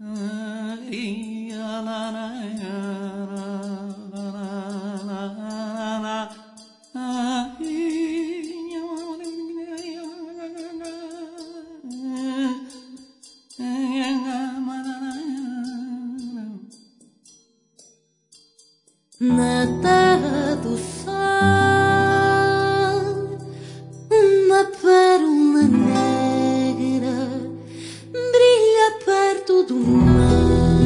Na terra do sol, uma pérola negra brilha perto do mar.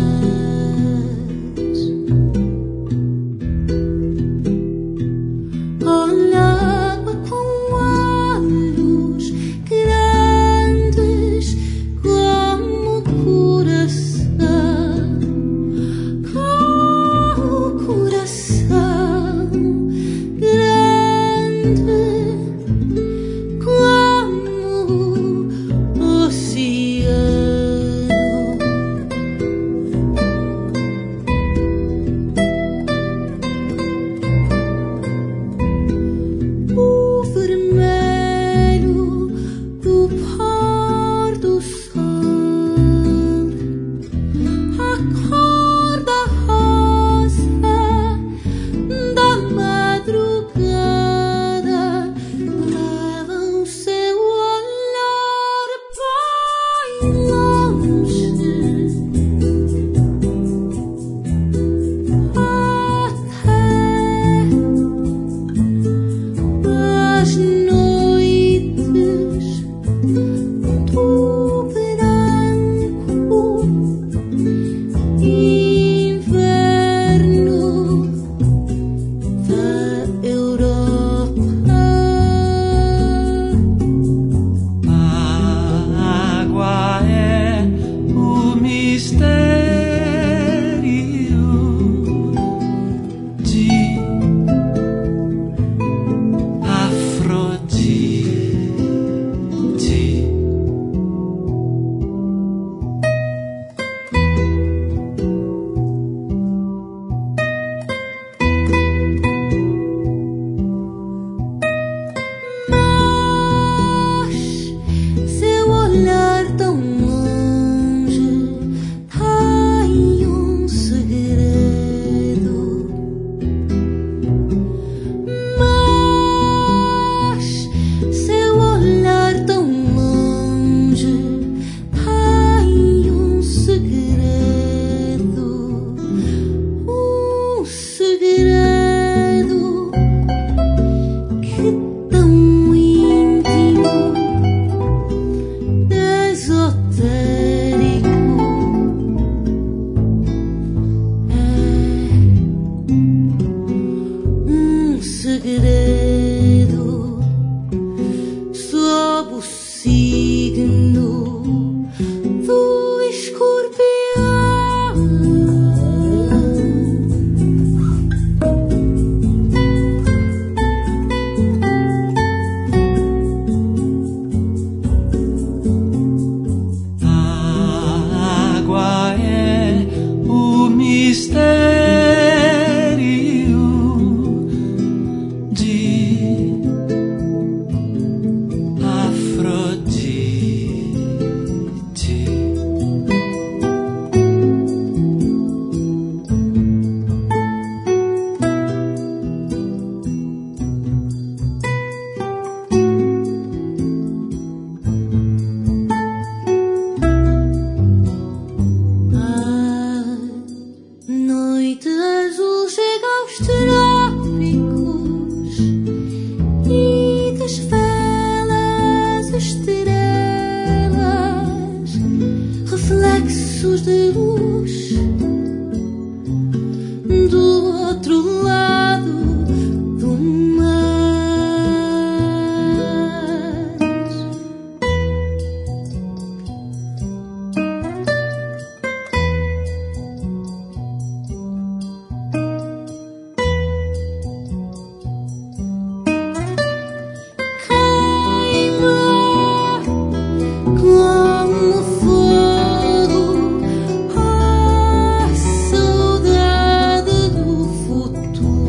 Olha a água com olhos grandes como o coração. Coração grande como o oceano. O vermelho do pôr do sol, a cor da rosa da madrugada levam seu olhar bem longe, até as noites do branco inverno da Europa. A água é o mistério de Afrodite. Mas seu olhar tão longe tem um segredo. Mas seu olhar tão longe tem um segredo. Um segredo que tão íntimo, esotérico é um segredo sob o signo do Escorpião. A água é o mistério de Afrodite. A noite azul chega aos trópicos e desvela as estrelas, reflexos de luz do outro lado do mar. Queima como fogo a saudade do futuro.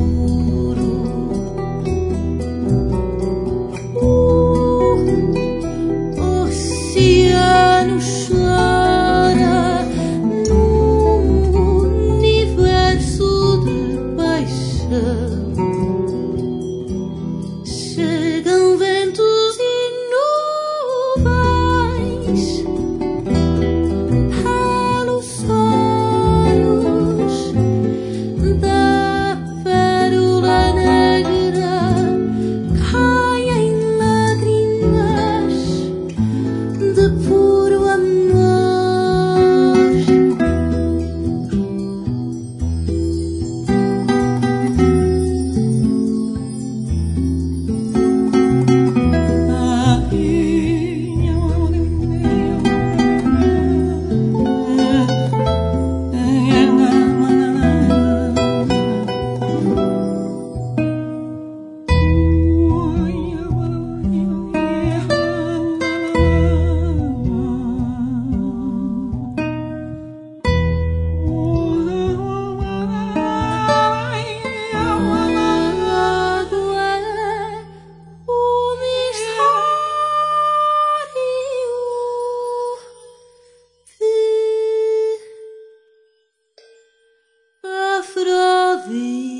Frode.